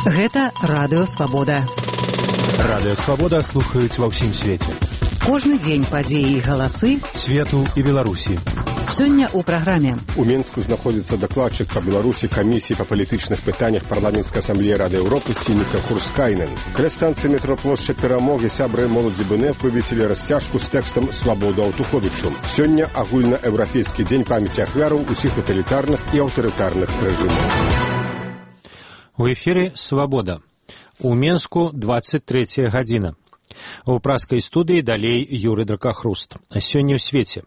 Гэта Радыё Свабода. Радыё Свабода слухаюць ва ўсім свеце. Кожны дзень падзеі і галасы свету і Беларусі. Сёння ў праграме. У Мінску знаходзіцца дакладчык па Беларусі камісіі па палітычных пытаннях парламенцкай асамблеі Рады Еўропы Сініка Хурскайнен. Каля станцыі метро плошча Перамогі сябры моладзі БНФ вывесілі расцяжку з тэкстам «Свабода Аўтуховічу». Сёння агульнаеўрапейскі дзень памяці ахвяраў усіх таталітарных і аўтарытарных рэжымаў. У эфире «Свобода». У Менску 23 гадзіна. У праскай студыі далей Юры Дракахруст. Сёння ў свеце.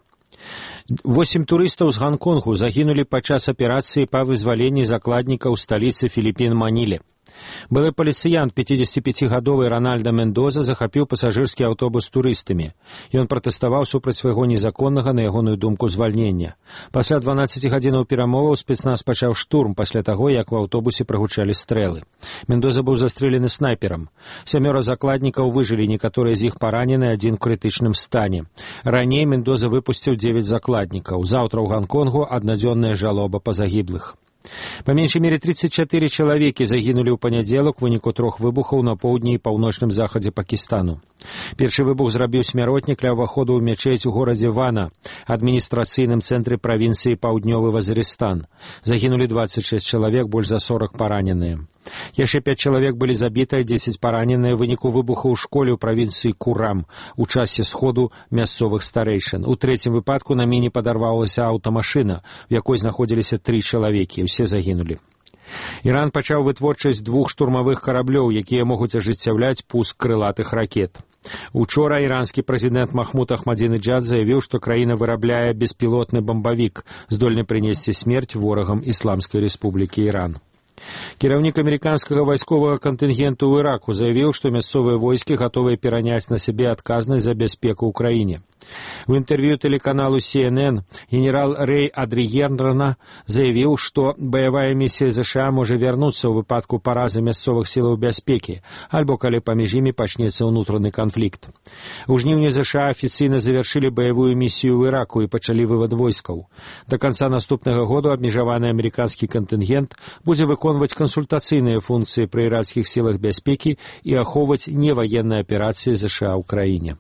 8 турыстаў з Гонконгу загінулі падчас аперацыі па вызваленні закладніка ў сталіцы Філіпін Маніле. Былы паліцыянт 55-гадовы Рональда Мендоза захапіў пасажырскі аўтобус з турыстамі. Ён пратэставаў супраць свайго незаконнага, на ягоную думку, звальнення. Пасля 12 гадзінаў перамоваў спецназ пачаў штурм пасля таго, як у аўтобусе прагучалі стрэлы. Мендоза быў застрэлены снайперам. 7 закладнікаў выжылі, некаторыя з іх паранены, адзін у крытычным стане. Раней Мендоза выпусціў 9 закладнікаў. Заўтра ў Гонконгу аднадзённая жалоба па загіблых. Па меншай мере 34 чалавекі загінулі ў панядзелак у выніку 3 выбухаў на поўдні і паўночным захадзе Пакістану. Першы выбух зрабіў смяротнік ля ўваходу ў мячэць у горадзе Вана, адміністрацыйным цэнтры правінцыі Паўднёвы Вазірыстан. Загінулі 26 чалавек, больш за 40 параненыя. Яшчэ 5 чалавек былі забітыя, 10 параненыя ў выніку выбуху ў школе ў правінцыі Курам у часе сходу мясцовых старэйшын. У трэцім выпадку на міне падарвалася аўтамашына, у якой знаходзіліся 3 чалавекі. Усе загінулі. Іран пачаў вытворчасць 2 штурмавых караблёў, якія могуць ажыццяўляць пуск крылатых ракет. Учора іранскі прэзідэнт Махмуд Ахмадзінеджад заявіў, што краіна вырабляе беспілотны бамбавік, здольны прынесці смерць ворагам Ісламскай Рэспублікі Іран. Кіраўнік амерыканскага вайсковага кантынгенту ў Іраку заявіў, што мясцовыя войскі гатовыя пераняць на сябе адказнасць за бяспеку ў краіне. У інтэрв'ю тэлеканалу CNN генерал Рэй Адріенрана заявіў, што баявая місія ЗША можа вярнуцца ў выпадку паразы мясцовых сілаў бяспекі, альбо калі паміж імі пачнецца ўнутраны канфлікт. У жніўні ЗША афіцыйна завяршылі баявую місію ў Іраку і пачалі вывад войскаў. Да канца наступнага году абмежаваны амерыканскі кантынгент будзе выконваць кансультацыйныя функцыі пры іракскіх сілах бяспекі і ахоўваць неваенныя аперацыі ЗША ў краіне.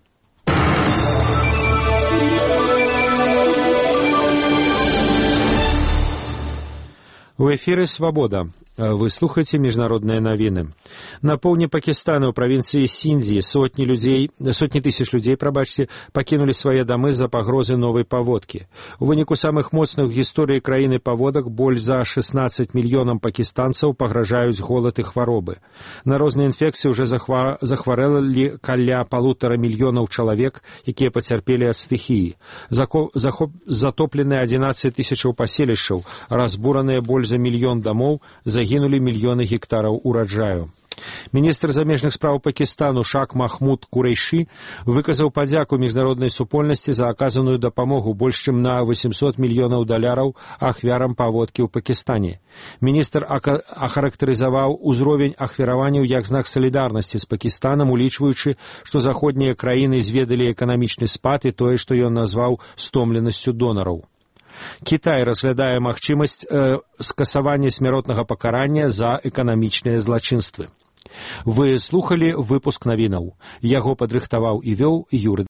У эфіры «Свабода». Вы слухаеце міжнародныя навіны. На поўдні Пакістана ў правінцыі Сіндзі сотні тысяч людзей пакінулі свае дамы з-за пагрозы новай паводкі. У выніку самых моцных у гісторыі краіны паводак больш за 16 мільёнам пакістанцаў пагражаюць голад і хваробы. На розныя інфекцыі ўжо захварэлі каля 1,5 мільёнаў чалавек, якія пацярпелі ад стыхіі. Затопленыя 11 тысячаў паселішчаў, разбураныя больш за мільён дамоў, загінулі мільёны гектараў ураджаю. Міністр замежных спраў Пакістану Шах Махмуд Курэйші выказаў падзяку міжнароднай супольнасці за аказаную дапамогу больш чым на $800 мільёнаў ахвярам паводкі ў Пакістане. Міністр ахарактарызаваў узровень ахвяраванняў як знак салідарнасці з Пакістанам, улічваючы, што заходнія краіны зведалі эканамічны спад і тое, што ён назваў стомленасцю донараў. Кітай разглядае магчымасць скасавання смяротнага пакарання за эканамічныя злачынствы. Вы слухалі выпуск навінаў. Яго падрыхтаваў і вёў Юры